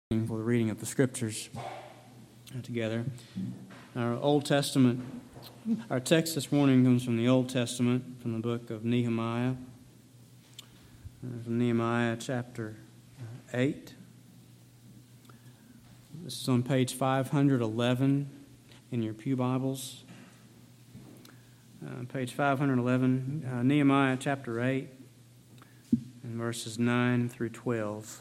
For the reading of the Scriptures together. Our text this morning comes from the Old Testament, from the book of Nehemiah, from Nehemiah chapter 8. This is on page 511 in your pew Bibles. Page 511, Nehemiah chapter 8, and verses 9 through 12.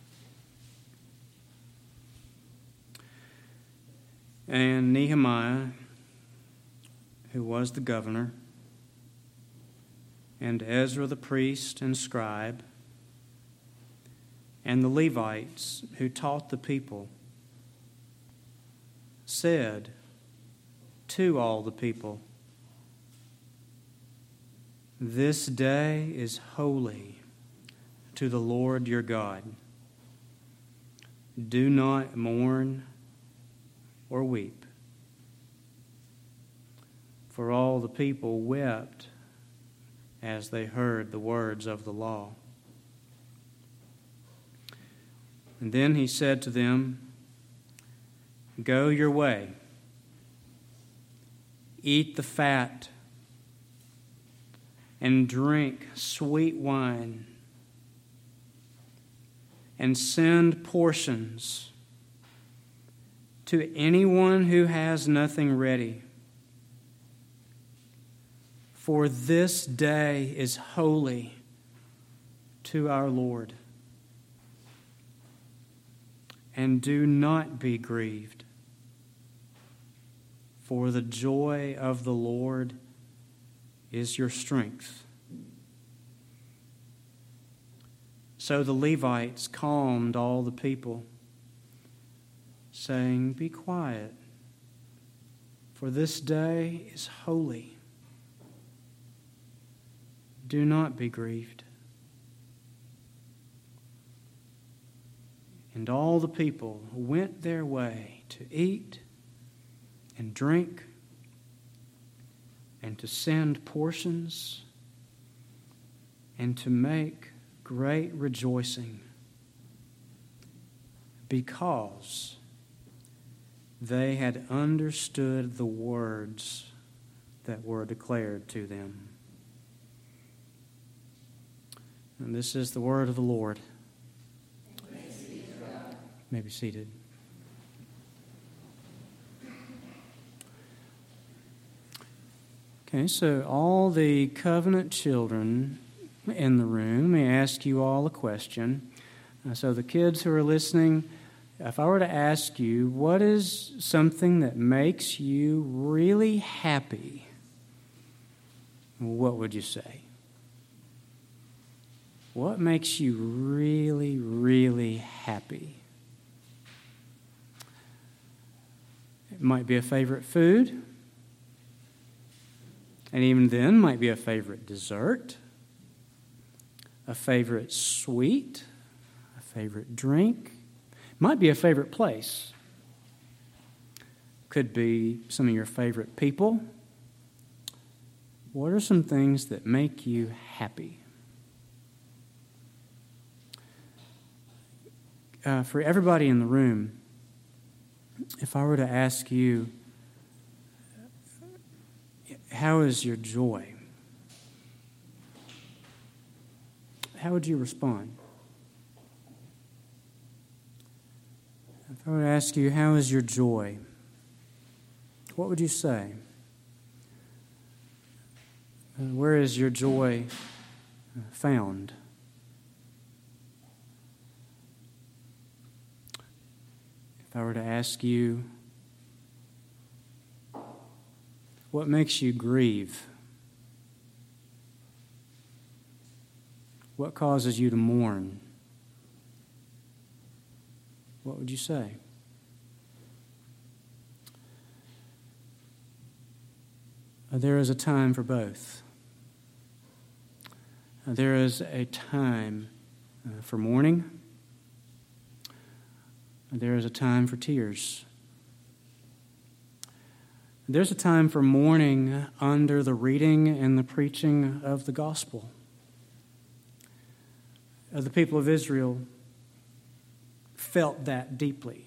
And Nehemiah, who was the governor, and Ezra the priest and scribe, and the Levites who taught the people, said to all the people, "This day is holy to the Lord your God. Do not mourn or weep." For all the people wept as they heard the words of the law. And then he said to them, "Go your way, eat the fat, and drink sweet wine, and send portions to anyone who has nothing ready. For this day is holy to our Lord. And do not be grieved, for the joy of the Lord is your strength." So the Levites calmed all the people, saying, "Be quiet, for this day is holy. Do not be grieved." And all the people went their way to eat and drink and to send portions and to make great rejoicing, because they had understood the words that were declared to them. And this is the word of the Lord. You may be seated. Okay, so all the covenant children in the room, let me ask you all a question. So the kids who are listening, if I were to ask you, what is something that makes you really happy? What would you say? What makes you really, really happy? It might be a favorite food. And even then, might be a favorite dessert, a favorite sweet, a favorite drink. Might be a favorite place. Could be some of your favorite people. What are some things that make you happy? For everybody in the room, if I were to ask you, how is your joy? How would you respond? If I were to ask you, how is your joy? What would you say? Where is your joy found? If I were to ask you, what makes you grieve? What causes you to mourn? What would you say? There is a time for both. There is a time for mourning. There is a time for tears. There's a time for mourning under the reading and the preaching of the gospel. The people of Israel felt that deeply.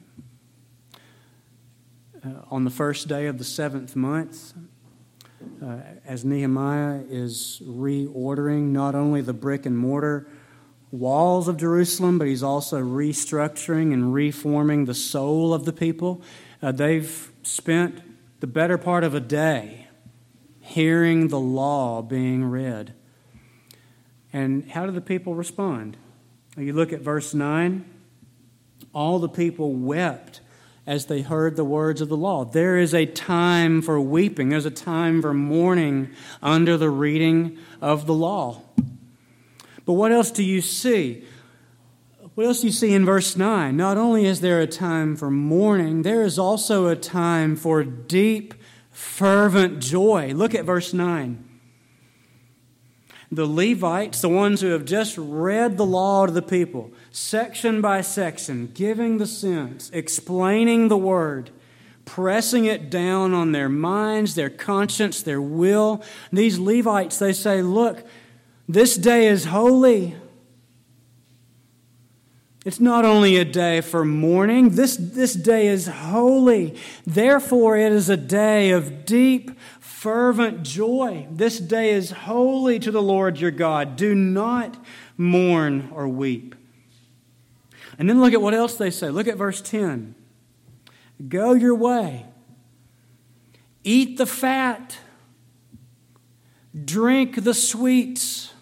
On the first day of the 7th month, as Nehemiah is reordering not only the brick and mortar walls of Jerusalem, but he's also restructuring and reforming the soul of the people. They've spent the better part of a day hearing the law being read. And how do the people respond? You look at verse 9. All the people wept as they heard the words of the law. There is a time for weeping. There's a time for mourning under the reading of the law. But what else do you see? What else do you see in verse 9? Not only is there a time for mourning, there is also a time for deep, fervent joy. Look at verse 9. The Levites, the ones who have just read the law to the people, section by section, giving the sense, explaining the word, pressing it down on their minds, their conscience, their will. These Levites, they say, look, this day is holy. It's not only a day for mourning. This day is holy. Therefore, it is a day of deep, fervent joy. This day is holy to the Lord your God. Do not mourn or weep. And then look at what else they say. Look at verse 10. Go your way. Eat the fat. Drink the sweets.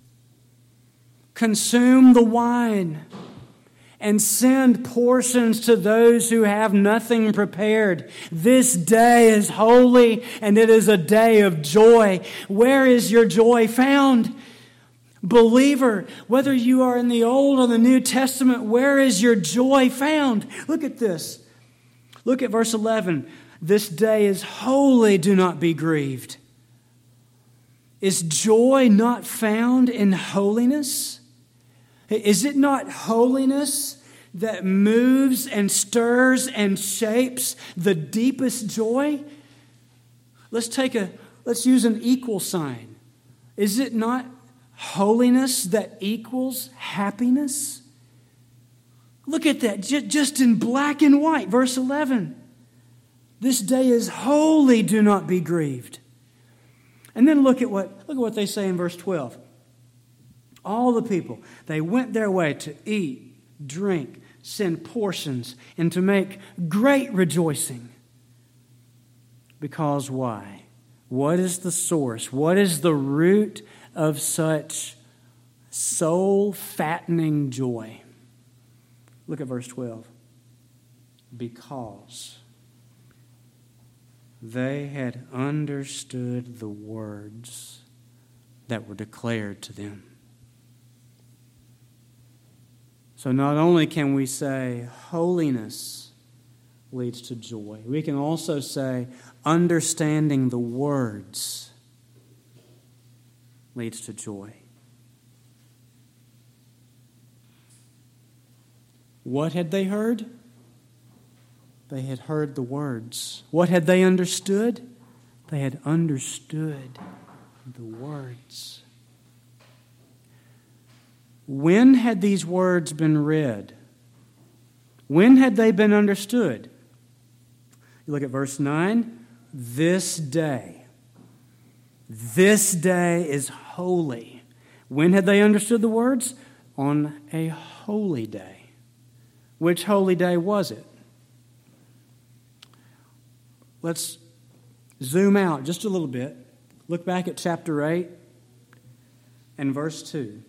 Consume the wine. And send portions to those who have nothing prepared. This day is holy, and it is a day of joy. Where is your joy found? Believer, whether you are in the Old or the New Testament, where is your joy found? Look at this. Look at verse 11. This day is holy, do not be grieved. Is joy not found in holiness? Is it not holiness that moves and stirs and shapes the deepest joy? Let's use an equal sign. Is it not holiness that equals happiness? Look at that, just in black and white, verse 11. This day is holy, do not be grieved. And then look at what they say in verse 12. All the people, they went their way to eat, drink, send portions, and to make great rejoicing. Because why? What is the source? What is the root of such soul-fattening joy? Look at verse 12. Because they had understood the words that were declared to them. So not only can we say holiness leads to joy, we can also say understanding the words leads to joy. What had they heard? They had heard the words. What had they understood? They had understood the words. When had these words been read? When had they been understood? You look at verse 9. This day. This day is holy. When had they understood the words? On a holy day. Which holy day was it? Let's zoom out just a little bit. Look back at chapter 8 and verse 2.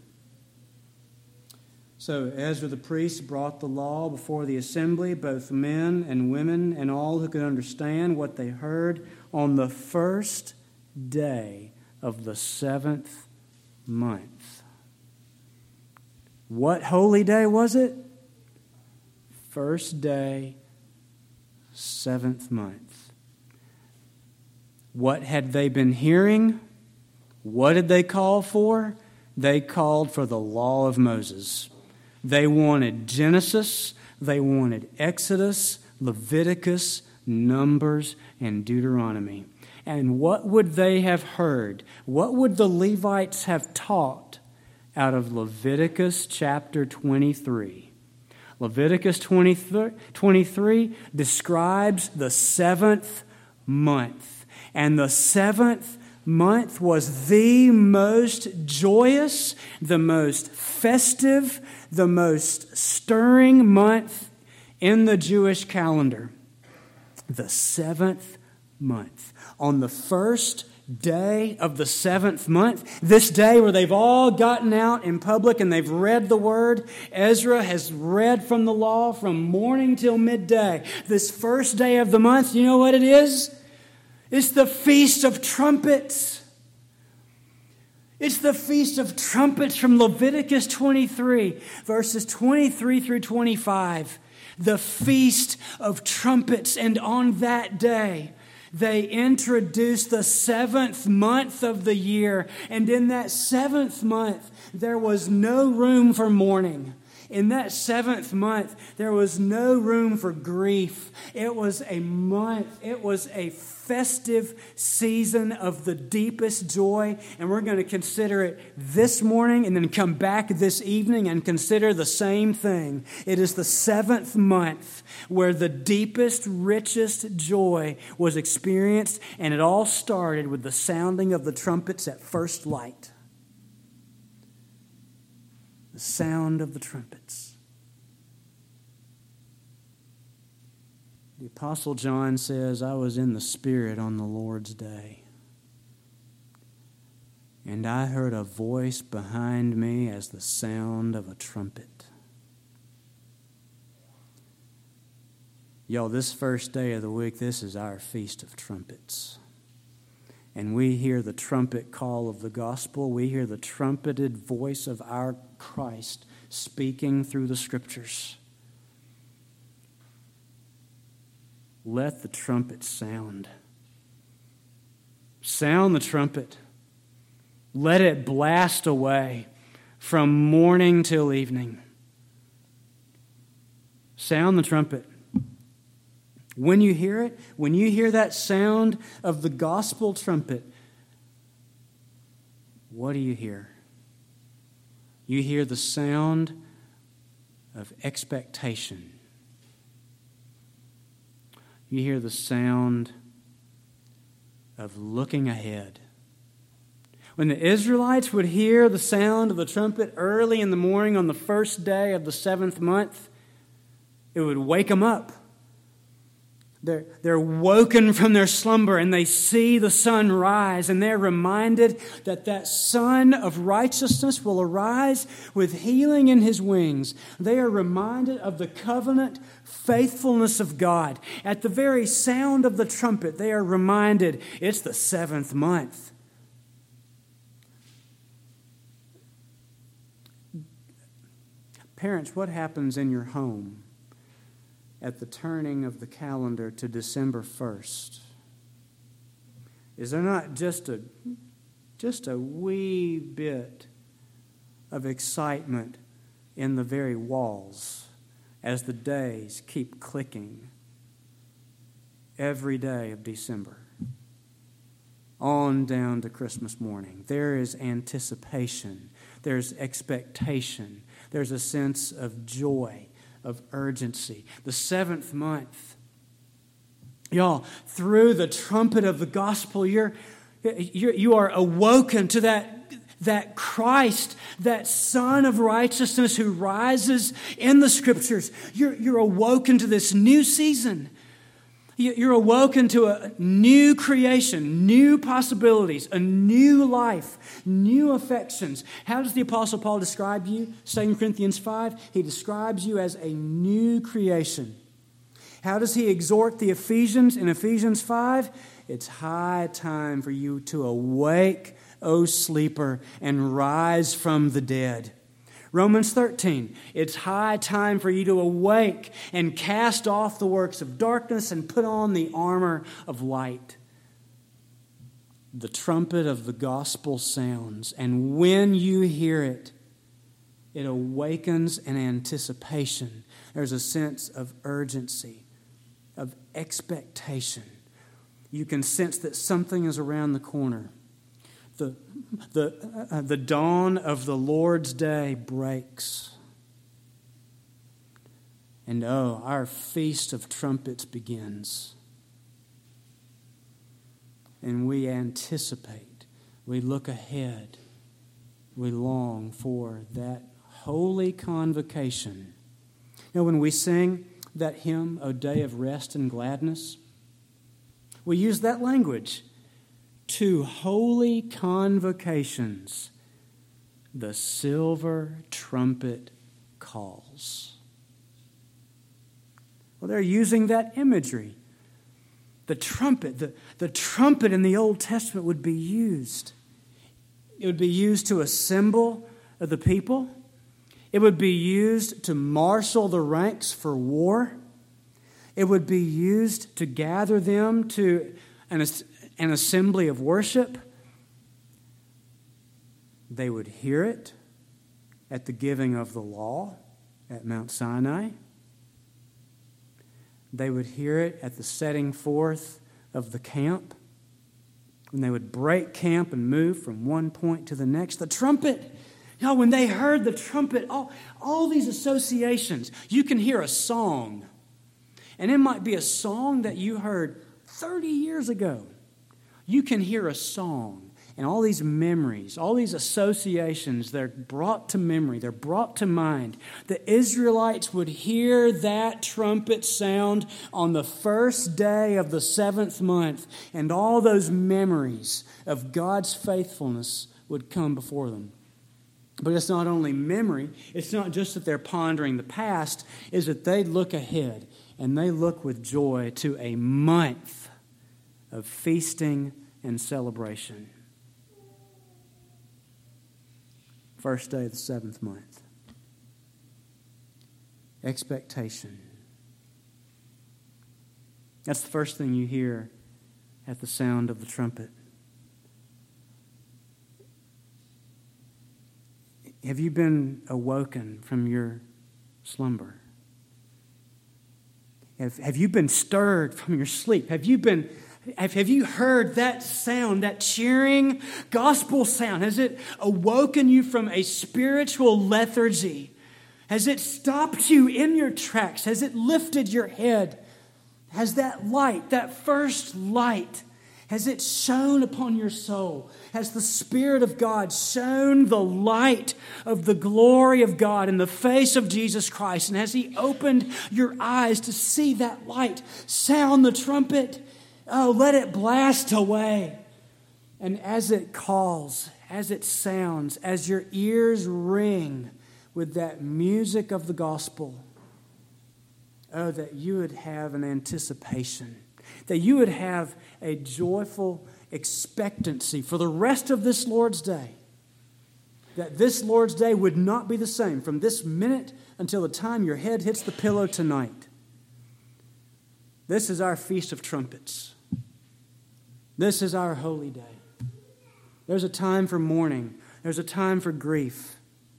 So Ezra the priest brought the law before the assembly, both men and women and all who could understand what they heard on the first day of the 7th month. What holy day was it? First day, 7th month. What had they been hearing? What did they call for? They called for the law of Moses. They wanted Genesis, they wanted Exodus, Leviticus, Numbers, and Deuteronomy. And what would they have heard? What would the Levites have taught out of Leviticus chapter 23? Leviticus 23 describes the seventh month. And the seventh month was the most joyous, the most festive, the most stirring month in the Jewish calendar. The seventh month. On the first day of the seventh month, this day where they've all gotten out in public and they've read the Word, Ezra has read from the law from morning till midday. This first day of the month, you know what it is? It's the Feast of Trumpets. It's the Feast of Trumpets from Leviticus 23, verses 23 through 25. The Feast of Trumpets. And on that day, they introduced the seventh month of the year. And in that seventh month, there was no room for mourning. In that seventh month, there was no room for grief. It was a month, it was a festive season of the deepest joy. And we're going to consider it this morning and then come back this evening and consider the same thing. It is the seventh month where the deepest, richest joy was experienced. And it all started with the sounding of the trumpets at first light. The sound of the trumpets. The Apostle John says, I was in the Spirit on the Lord's day, and I heard a voice behind me as the sound of a trumpet. Y'all, this first day of the week, this is our Feast of Trumpets. And we hear the trumpet call of the gospel. We hear the trumpeted voice of our Christ speaking through the Scriptures. Let the trumpet sound. Sound the trumpet. Let it blast away from morning till evening. Sound the trumpet. When you hear it, when you hear that sound of the gospel trumpet, what do you hear? You hear the sound of expectation. You hear the sound of looking ahead. When the Israelites would hear the sound of the trumpet early in the morning on the first day of the seventh month, it would wake them up. They're woken from their slumber and they see the sun rise, and they're reminded that that sun of righteousness will arise with healing in his wings. They are reminded of the covenant faithfulness of God. At the very sound of the trumpet, they are reminded it's the seventh month. Parents, what happens in your home at the turning of the calendar to December 1st? Is there not just a wee bit of excitement in the very walls as the days keep clicking every day of December on down to Christmas morning? There is anticipation. There's expectation. There's a sense of joy, of urgency. The seventh month, y'all, through the trumpet of the gospel, you are awoken to that Christ, that Son of righteousness who rises in the Scriptures. You're awoken to this new season. You're awoken to a new creation, new possibilities, a new life, new affections. How does the Apostle Paul describe you? 2 Corinthians 5, he describes you as a new creation. How does he exhort the Ephesians in Ephesians 5? It's high time for you to awake, O sleeper, and rise from the dead. Romans 13, it's high time for you to awake and cast off the works of darkness and put on the armor of light. The trumpet of the gospel sounds, and when you hear it, it awakens an anticipation. There's a sense of urgency, of expectation. You can sense that something is around the corner. The dawn of the Lord's day breaks. And our feast of trumpets begins. And we anticipate, we look ahead, we long for that holy convocation. When we sing that hymn, O Day of Rest and Gladness, we use that language. To holy convocations, the silver trumpet calls. Well, they're using that imagery. The trumpet in the Old Testament would be used. It would be used to assemble the people. It would be used to marshal the ranks for war. It would be used to gather them to an assembly of worship. They would hear it at the giving of the law at Mount Sinai. They would hear it at the setting forth of the camp, when they would break camp and move from one point to the next. The trumpet, when they heard the trumpet, all these associations, you can hear a song. And it might be a song that you heard 30 years ago. You can hear a song. And all these memories, all these associations, they're brought to memory, they're brought to mind. The Israelites would hear that trumpet sound on the first day of the 7th month, and all those memories of God's faithfulness would come before them. But it's not only memory, it's not just that they're pondering the past, is that they look ahead, and they look with joy to a month of feasting and celebration. First day of the 7th month. Expectation. That's the first thing you hear at the sound of the trumpet. Have you been awoken from your slumber? Have you been stirred from your sleep? Have you heard that sound, that cheering gospel sound? Has it awoken you from a spiritual lethargy? Has it stopped you in your tracks? Has it lifted your head? Has that light, that first light, has it shone upon your soul? Has the Spirit of God shone the light of the glory of God in the face of Jesus Christ? And has He opened your eyes to see that light? Sound the trumpet. Let it blast away. And as it calls, as it sounds, as your ears ring with that music of the gospel, that you would have an anticipation, that you would have a joyful expectancy for the rest of this Lord's Day, that this Lord's Day would not be the same from this minute until the time your head hits the pillow tonight. This is our Feast of Trumpets. This is our holy day. There's a time for mourning. There's a time for grief.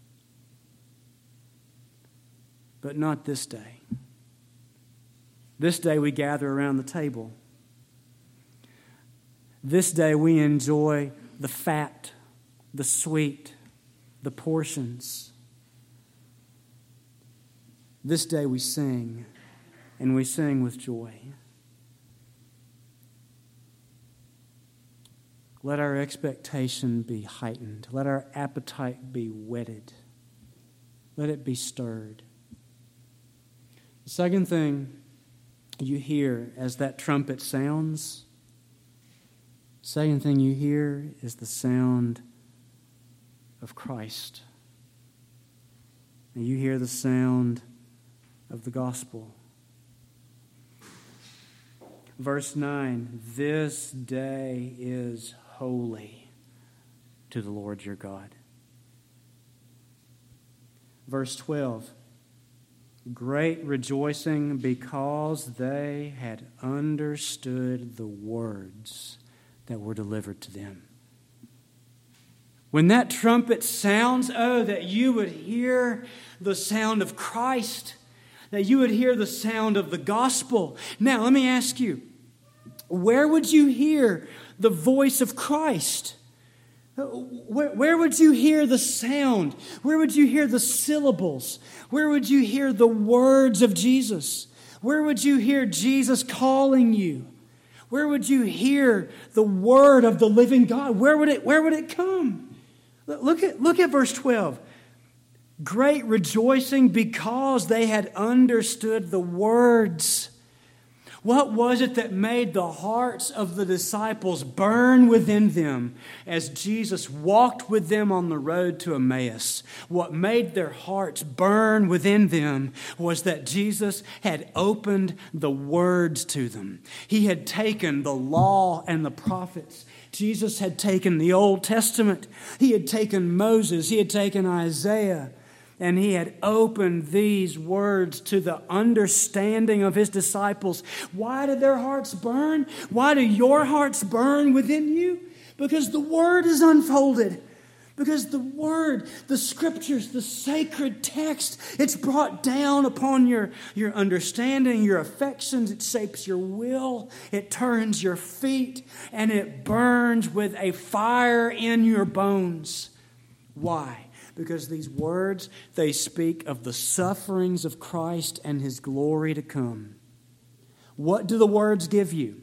But not this day. This day we gather around the table. This day we enjoy the fat, the sweet, the portions. This day we sing, and we sing with joy. Let our expectation be heightened. Let our appetite be whetted. Let it be stirred. The second thing you hear as that trumpet sounds, second thing you hear is the sound of Christ. And you hear the sound of the gospel. Verse 9, this day is holy to the Lord your God. Verse 12, great rejoicing because they had understood the words that were delivered to them. When that trumpet sounds, that you would hear the sound of Christ, that you would hear the sound of the gospel. Now, let me ask you, where would you hear the voice of Christ? Where would you hear the sound? Where would you hear the syllables? Where would you hear the words of Jesus? Where would you hear Jesus calling you? Where would you hear the word of the living God? Where would it come? Look at verse 12. Great rejoicing because they had understood the words. What was it that made the hearts of the disciples burn within them as Jesus walked with them on the road to Emmaus? What made their hearts burn within them was that Jesus had opened the words to them. He had taken the law and the prophets. Jesus had taken the Old Testament. He had taken Moses. He had taken Isaiah. And he had opened these words to the understanding of his disciples. Why did their hearts burn? Why do your hearts burn within you? Because the word is unfolded. Because the word, the scriptures, the sacred text, it's brought down upon your understanding, your affections. It shapes your will. It turns your feet. And it burns with a fire in your bones. Why? Because these words, they speak of the sufferings of Christ and His glory to come. What do the words give you?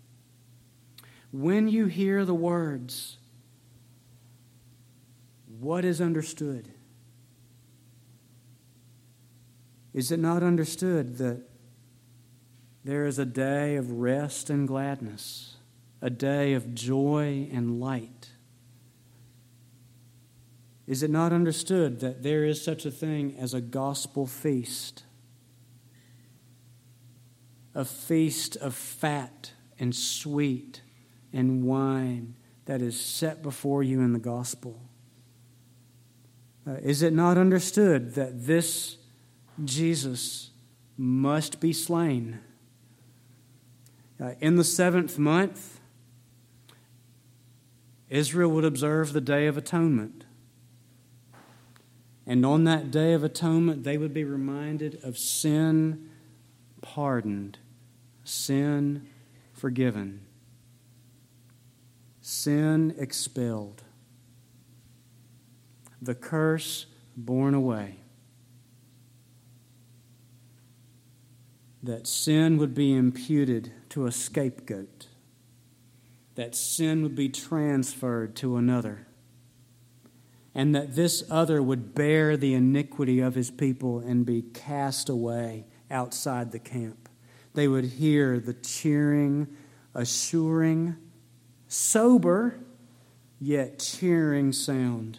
When you hear the words, what is understood? Is it not understood that there is a day of rest and gladness, a day of joy and light? Is it not understood that there is such a thing as a gospel feast? A feast of fat and sweet and wine that is set before you in the gospel. Is it not understood that this Jesus must be slain? In the 7th month, Israel would observe the Day of Atonement. And on that Day of Atonement, they would be reminded of sin pardoned, sin forgiven, sin expelled, the curse borne away. That sin would be imputed to a scapegoat. That sin would be transferred to another. And that this other would bear the iniquity of his people and be cast away outside the camp. They would hear the cheering, assuring, sober, yet cheering sound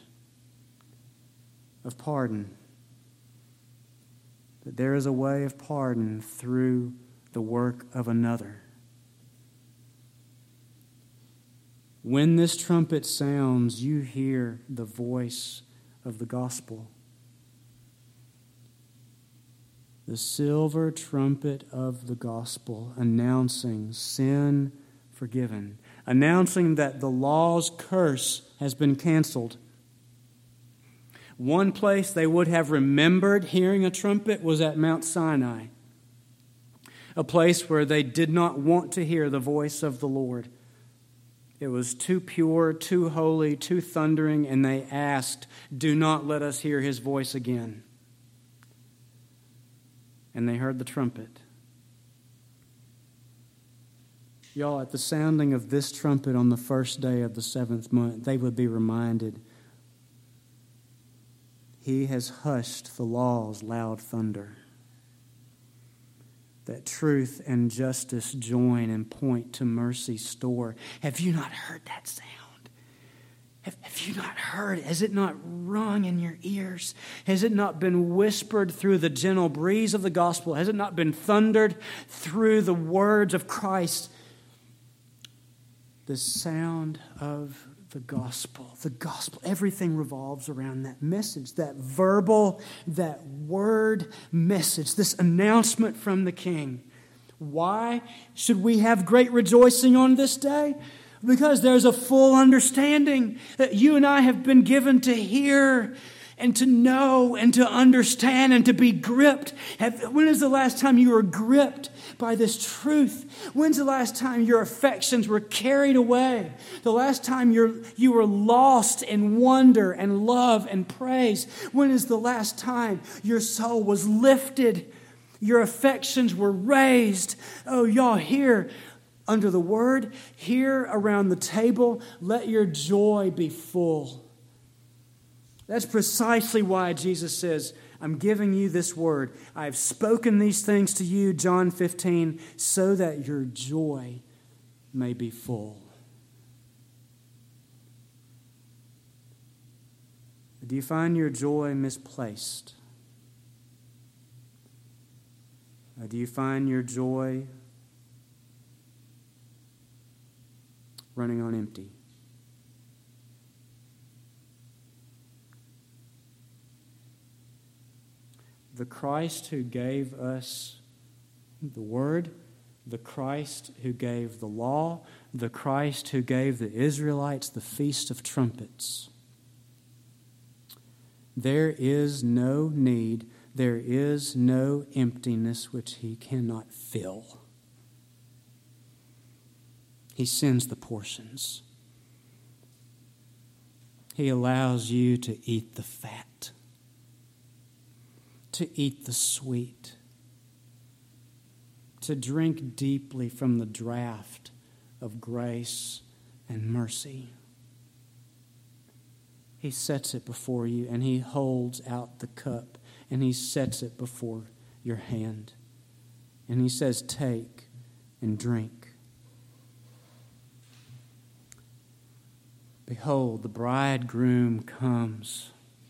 of pardon. That there is a way of pardon through the work of another. When this trumpet sounds, you hear the voice of the gospel. The silver trumpet of the gospel announcing sin forgiven, announcing that the law's curse has been canceled. One place they would have remembered hearing a trumpet was at Mount Sinai, a place where they did not want to hear the voice of the Lord. It was too pure, too holy, too thundering, and they asked, "Do not let us hear His voice again." And they heard the trumpet. Y'all, at the sounding of this trumpet on the first day of the 7th month, they would be reminded, He has hushed the law's loud thunder. That truth and justice join and point to mercy's store. Have you not heard that sound? Have you not heard? Has it not rung in your ears? Has it not been whispered through the gentle breeze of the gospel? Has it not been thundered through the words of Christ? The sound of the gospel, everything revolves around that message, that verbal, that word message, this announcement from the King. Why should we have great rejoicing on this day? Because there's a full understanding that you and I have been given to hear and to know and to understand and to be gripped. When is the last time you were gripped by this truth? When's the last time your affections were carried away? The last time you were lost in wonder and love and praise? When is the last time your soul was lifted? Your affections were raised? Oh, y'all, here under the Word, here around the table, let your joy be full. That's precisely why Jesus says, I'm giving you this word. I've spoken these things to you, John 15, so that your joy may be full. Do you find your joy misplaced? Or do you find your joy running on empty? The Christ who gave us the Word, the Christ who gave the law, the Christ who gave the Israelites the Feast of Trumpets. There is no need, there is no emptiness which He cannot fill. He sends the portions. He allows you to eat the fat, to eat the sweet, to drink deeply from the draught of grace and mercy. He sets it before you, and He holds out the cup, and He sets it before your hand. And He says, take and drink. Behold, the bridegroom comes.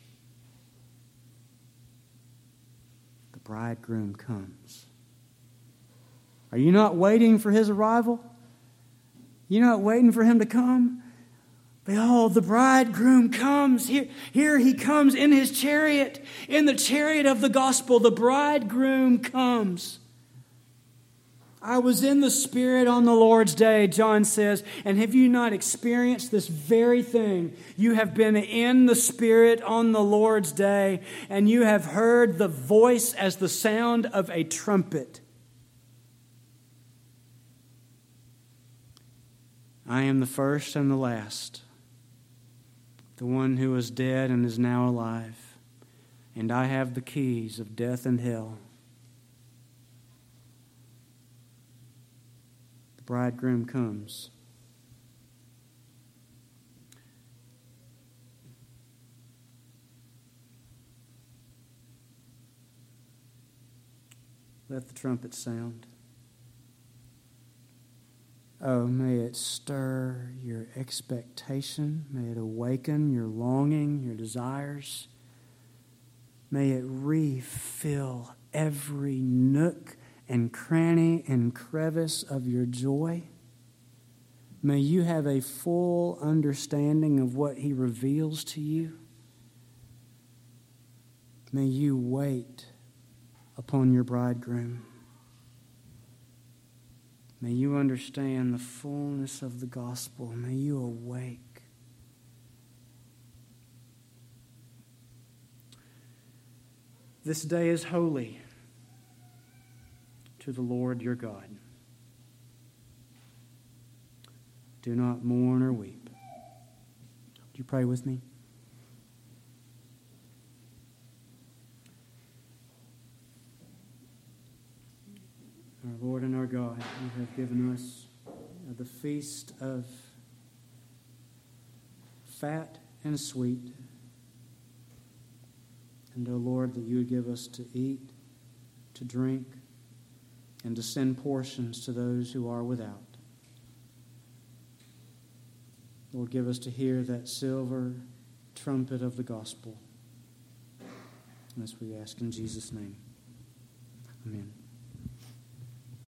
The bridegroom comes. Are you not waiting for His arrival? You're not waiting for Him to come? Behold, the bridegroom comes. Here He comes in His chariot, in the chariot of the gospel. The bridegroom comes. I was in the Spirit on the Lord's day, John says, and have you not experienced this very thing? You have been in the Spirit on the Lord's day, and you have heard the voice as the sound of a trumpet. I am the first and the last, the one who was dead and is now alive, and I have the keys of death and hell. The bridegroom comes. Let the trumpet sound. Oh, may it stir your expectation. May it awaken your longing, your desires. May it refill every nook and cranny and crevice of your joy. May you have a full understanding of what He reveals to you. May you wait upon your bridegroom. May you understand the fullness of the gospel. May you awake. This day is holy to the Lord your God. Do not mourn or weep. Would you pray with me? Our Lord and our God, you have given us the feast of fat and sweet. And, O Lord, that you would give us to eat, to drink, and to send portions to those who are without. Lord, give us to hear that silver trumpet of the gospel. And this we ask in Jesus' name. Amen.